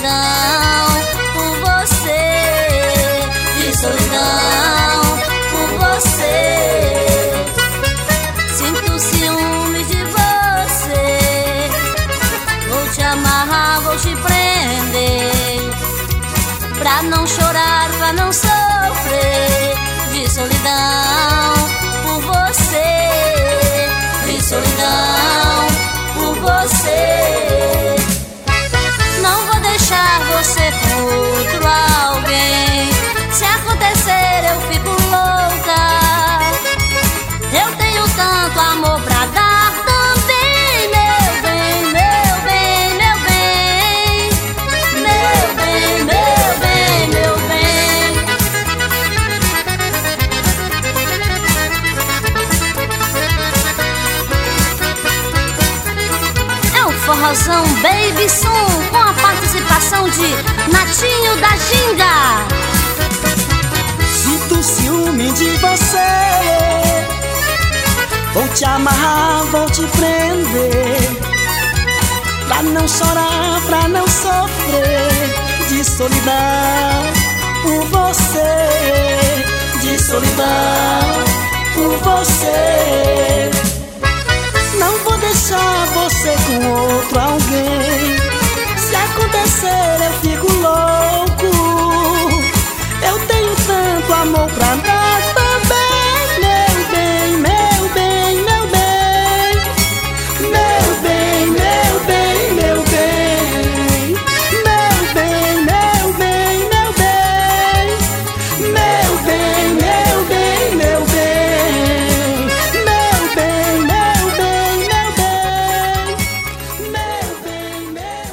solidão por você, de solidão por você. Sinto ciúme de você, vou te amarrar, vou te prender, pra não chorar, pra não sofrer, de solidão por você, de solidão por você. Não vou deixar você com outro alguém, se acontecer eu fico louca. Eu tenho tanto amor pra dar também, meu bem, meu bem, meu bem, meu bem, meu bem, meu bem. É o forrozão Baby Som, com a participação de Natinho da Ginga. Sinto ciúme de você, vou te amarrar, vou te prender, pra não chorar, pra não sofrer, de solidão por você, de solidão por você. Não vou deixar você com outro alguém, se acontecer eu fico